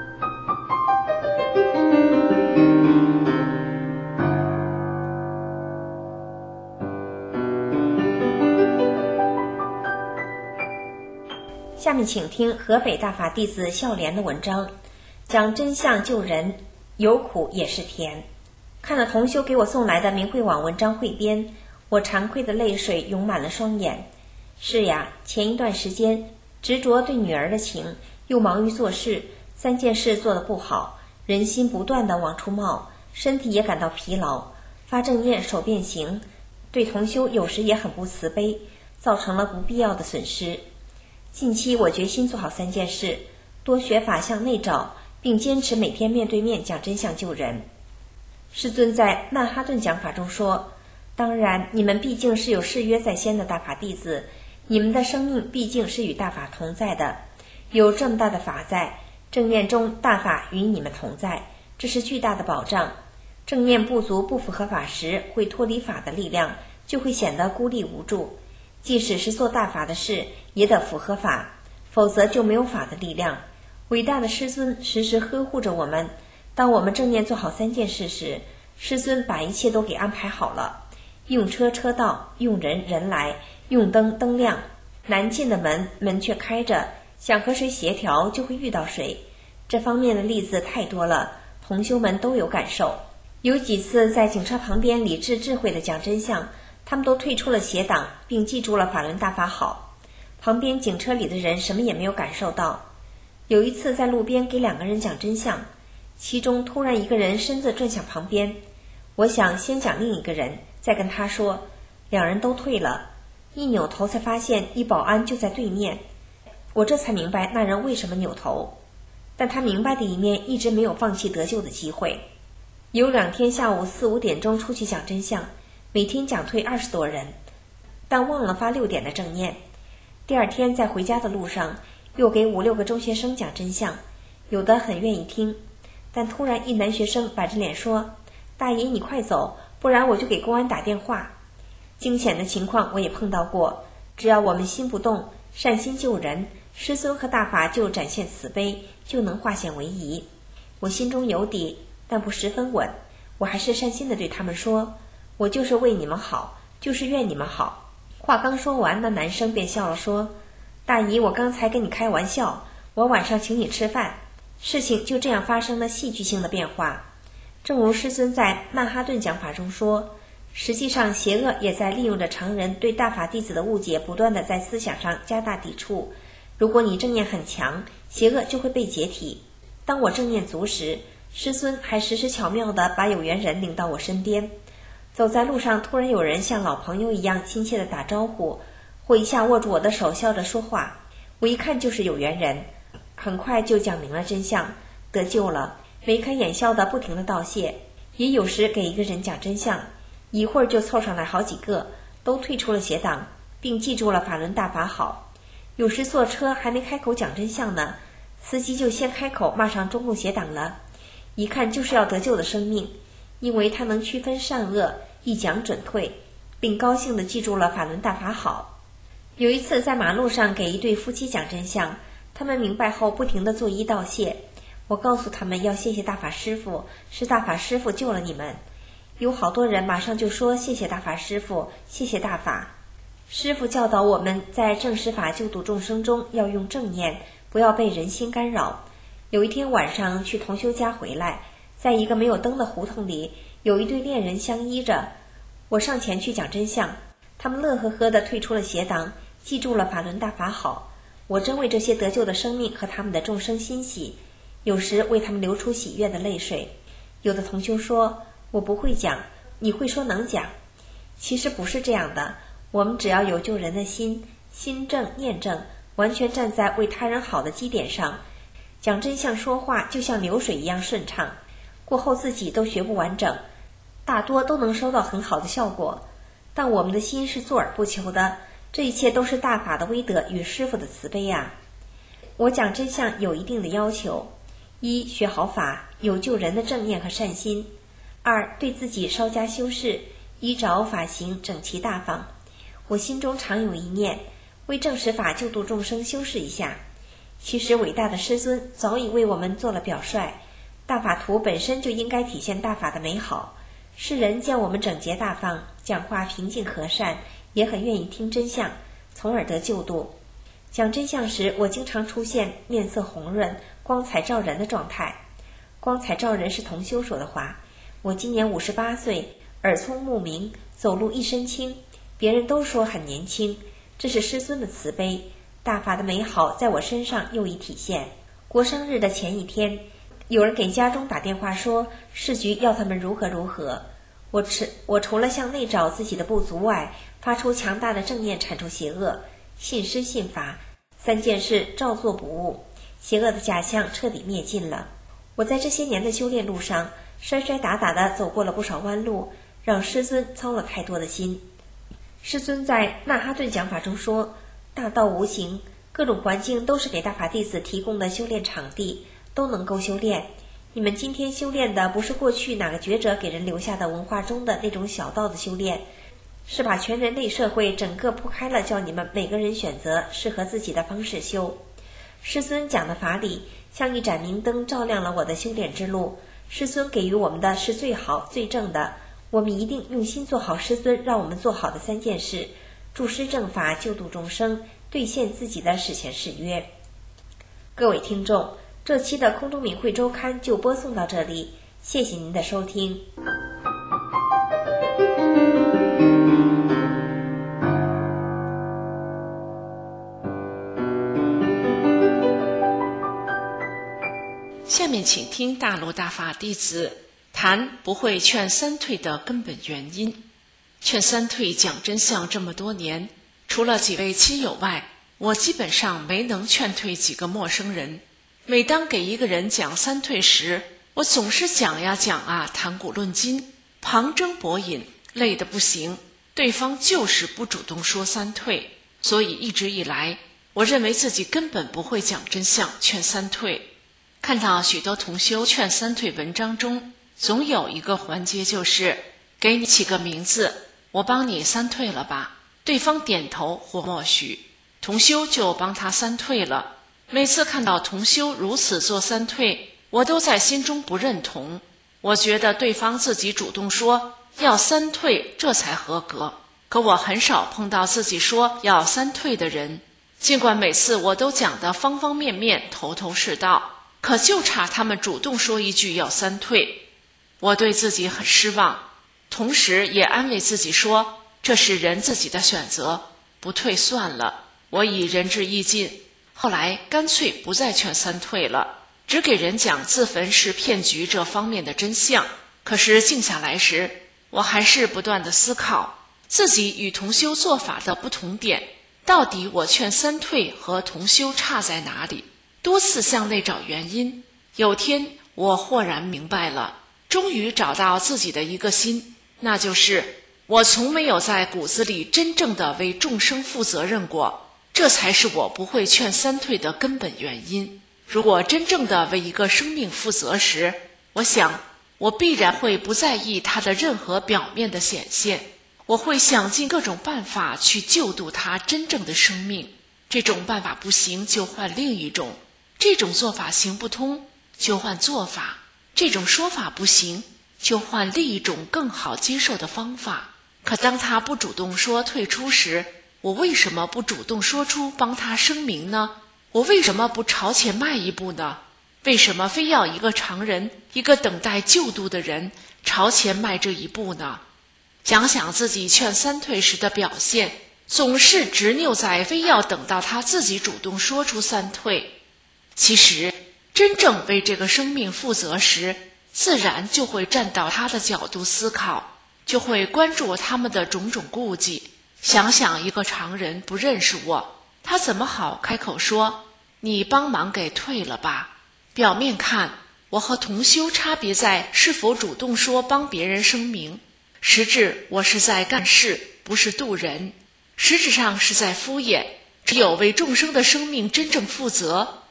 下面请听河北大法弟子孝廉的文章，讲真相救人，有苦也是甜。看了同修给我送来的明慧网文章汇编，我惭愧的泪水涌满了双眼。是呀，前一段时间执着对女儿的情，又忙于做事，三件事做得不好，人心不断地往出冒，身体也感到疲劳，发正念手变形，对同修有时也很不慈悲，造成了不必要的损失。近期我决心做好三件事，多学法向内找，并坚持每天面对面讲真相救人。师尊在曼哈顿讲法中说，当然你们毕竟是有誓约在先的大法弟子，你们的生命毕竟是与大法同在的，有这么大的法在，正念中大法与你们同在，这是巨大的保障。正念不足不符合法时，会脱离法的力量，就会显得孤立无助。即使是做大法的事，也得符合法，否则就没有法的力量。伟大的师尊时时呵护着我们，当我们正念做好三件事时，师尊把一切都给安排好了，用车车到，用人人来，用灯灯亮，难进的门门却开着，想和谁协调就会遇到谁。这方面的例子太多了，同修们都有感受。有几次在警车旁边理智智慧的讲真相，他们都退出了邪党，并记住了法轮大法好。旁边警车里的人什么也没有感受到。有一次在路边给两个人讲真相，其中突然一个人身子转向旁边，我想先讲另一个人，再跟他说，两人都退了。一扭头才发现一保安就在对面，我这才明白那人为什么扭头。但他明白的一面一直没有放弃得救的机会。有两天下午四五点钟出去讲真相，每天讲退二十多人，但忘了发六点的正念。第二天在回家的路上，又给五六个中学生讲真相，有的很愿意听，但突然一男学生摆着脸说，大爷你快走，不然我就给公安打电话。惊险的情况我也碰到过，只要我们心不动，善心救人，师尊和大法就展现慈悲，就能化险为夷。我心中有底，但不十分稳，我还是善心的对他们说，我就是为你们好，就是愿你们好。话刚说完，那男生便笑了说，大姨我刚才跟你开玩笑，我晚上请你吃饭。事情就这样发生了戏剧性的变化。正如师尊在曼哈顿讲法中说，实际上邪恶也在利用着常人对大法弟子的误解，不断的在思想上加大抵触。如果你正念很强，邪恶就会被解体。当我正念足时，师尊还时时巧妙地把有缘人领到我身边。走在路上，突然有人像老朋友一样亲切地打招呼，或一下握住我的手笑着说话，我一看就是有缘人，很快就讲明了真相，得救了。眉开眼笑的不停地道谢，也有时给一个人讲真相，一会儿就凑上来好几个，都退出了邪党，并记住了法轮大法好。有时坐车还没开口讲真相呢，司机就先开口骂上中共邪党了，一看就是要得救的生命，因为他能区分善恶，一讲准退，并高兴地记住了法轮大法好。有一次在马路上给一对夫妻讲真相，他们明白后不停地作揖道谢，我告诉他们要谢谢大法师父，是大法师父救了你们。有好多人马上就说谢谢大法师父，谢谢大法。师父教导我们在正实法救度众生中要用正念，不要被人心干扰。有一天晚上去同修家回来，在一个没有灯的胡同里，有一对恋人相依着，我上前去讲真相，他们乐呵呵地退出了邪党，记住了法轮大法好。我真为这些得救的生命和他们的众生欣喜，有时为他们流出喜悦的泪水。有的同修说，我不会讲，你会说能讲。其实不是这样的，我们只要有救人的心，心正念正，完全站在为他人好的基点上，讲真相说话就像流水一样顺畅，过后自己都学不完整，大多都能收到很好的效果。但我们的心是坐而不求的，这一切都是大法的威德与师父的慈悲啊。我讲真相有一定的要求，一学好法， 有救人的正念和善心；二，对自己稍加修饰，衣着发型整齐大方。我心中常有一念，为正实法救度众生修饰一下。其实伟大的师尊早已为我们做了表率，大法图本身就应该体现大法的美好。世人见我们整洁大方，讲话平静和善，也很愿意听真相，从而得救度。讲真相时，我经常出现面色红润、光彩照人的状态。光彩照人是同修说的话。我今年五十八岁，耳聪目明，走路一身轻，别人都说很年轻，这是师尊的慈悲。大法的美好在我身上又一体现。过生日的前一天，有人给家中打电话说市局要他们如何如何。我除我除了向内找自己的不足外，发出强大的正念铲除邪恶，信师信法，三件事照做不误，邪恶的假象彻底灭尽了。我在这些年的修炼路上，摔摔打打的走过了不少弯路，让师尊操了太多的心。师尊在纳哈顿讲法中说，大道无形，各种环境都是给大法弟子提供的修炼场地，都能够修炼。你们今天修炼的不是过去哪个觉者给人留下的文化中的那种小道的修炼，是把全人类社会整个铺开了，叫你们每个人选择适合自己的方式修。师尊讲的法理像一盏明灯，照亮了我的修炼之路。师尊给予我们的是最好最正的，我们一定用心做好师尊让我们做好的三件事，助师正法，救度众生，兑现自己的使前誓约。各位听众，这期的空中明慧周刊就播送到这里，谢谢您的收听。 下面请听大陆大法弟子谈不会劝三退的根本原因。劝三退讲真相这么多年，除了几位亲友外，我基本上没能劝退几个陌生人。每当给一个人讲三退时，我总是讲呀讲啊，谈古论今，旁征博引，累得不行，对方就是不主动说三退。所以一直以来，我认为自己根本不会讲真相，劝三退。看到许多同修劝三退文章中，总有一个环节就是给你起个名字，我帮你三退了吧，对方点头或默许，同修就帮他三退了。每次看到同修如此做三退，我都在心中不认同。我觉得对方自己主动说要三退，这才合格。可我很少碰到自己说要三退的人，尽管每次我都讲得方方面面，头头是道，可就差他们主动说一句要三退。我对自己很失望，同时也安慰自己说，这是人自己的选择，不退算了。我已仁至义尽，后来干脆不再劝三退了，只给人讲自焚是骗局这方面的真相。可是静下来时，我还是不断地思考自己与同修做法的不同点，到底我劝三退和同修差在哪里？多次向内找原因，有天我豁然明白了，终于找到自己的一个心，那就是我从没有在骨子里真正的为众生负责任过，这才是我不会劝三退的根本原因。如果真正的为一个生命负责时，我想我必然会不在意它的任何表面的显现，我会想尽各种办法去救度它真正的生命。这种办法不行，就换另一种；这种做法行不通，就换做法；这种说法不行，就换另一种更好接受的方法。可当他不主动说退出时，我为什么不主动说出帮他声明呢？我为什么不朝前迈一步呢？为什么非要一个常人，一个等待救度的人朝前迈这一步呢？想想自己劝三退时的表现，总是执拗在非要等到他自己主动说出三退。其实真正为这个生命负责时，自然就会站到他的角度思考，就会关注他们的种种顾忌。想想一个常人不认识我，他怎么好开口说你帮忙给退了吧？表面看我和同修差别在是否主动说帮别人声明，实质我是在干事，不是渡人，实质上是在敷衍。只有为众生的生命真正负责，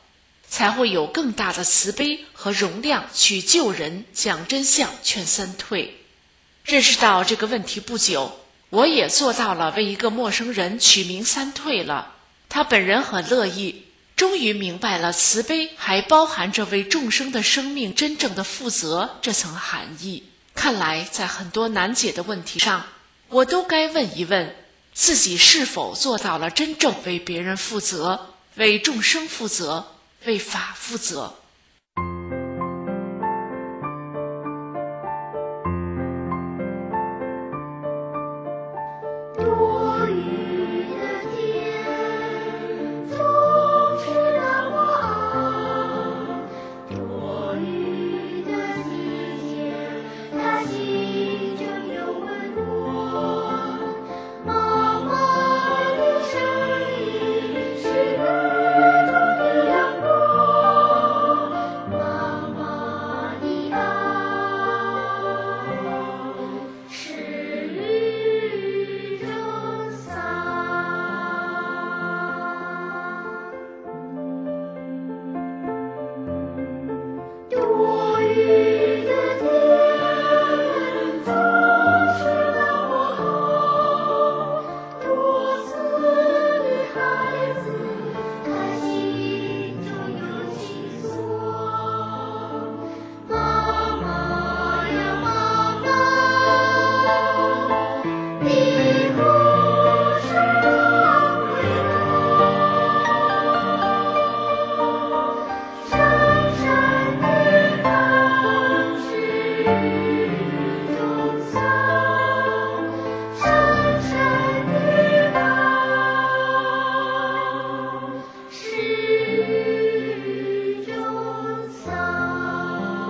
才会有更大的慈悲和容量去救人、讲真相、劝三退。认识到这个问题不久，我也做到了为一个陌生人取名三退了。他本人很乐意，终于明白了慈悲还包含着为众生的生命真正的负责这层含义。看来在很多难解的问题上，我都该问一问自己是否做到了真正为别人负责，为众生负责，为法负责。 多雨的天总是让我熬，多雨的季节，它心中有温暖。妈妈的声音是雨中的阳光，妈妈的爱是雨中洒。多雨的天总是让我熬，多思的孩子，他心中有情锁。妈妈呀妈妈，你何时回来？闪闪的光是雨中洒，闪闪的光是雨中洒。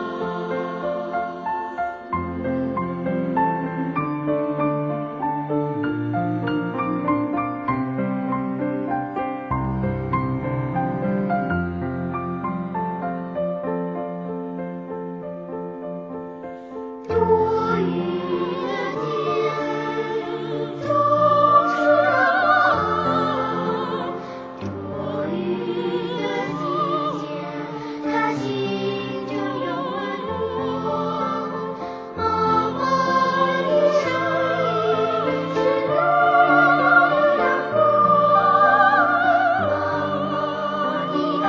多雨的天总是让我熬，多雨的季节，它心中有温暖。妈妈的声音是雨中的阳光，妈妈的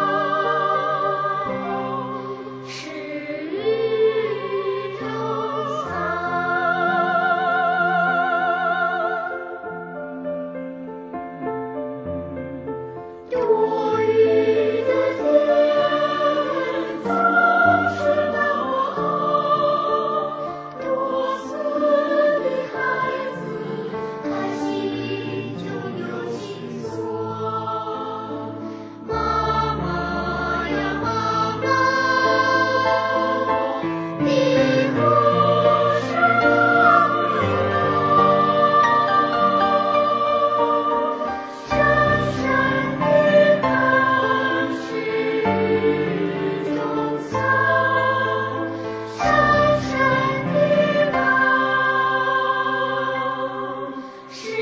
爱是雨中洒。多雨的天总是让我熬，多思的孩子，他心中有情锁。妈妈呀妈妈，你何时回来？闪闪的光是雨中洒，闪闪的光是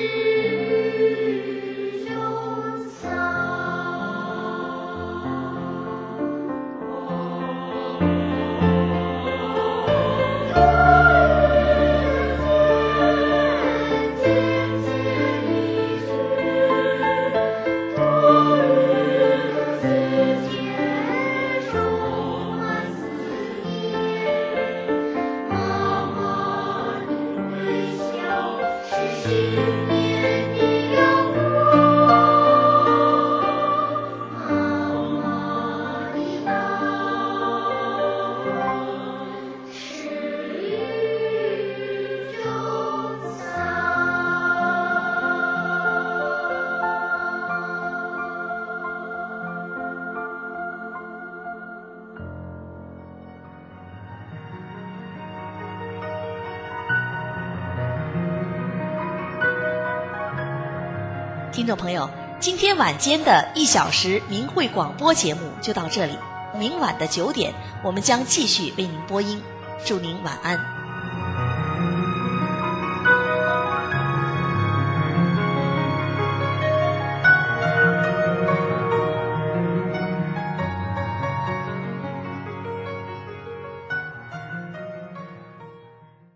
雨中洒。渐渐离去，多雨的季节充满思念。妈妈的微笑是新年的阳光，妈妈的爱是雨中洒。 听众朋友，今天晚间的一小时明慧广播节目就到这里，明晚的九点，我们将继续为您播音。祝您晚安。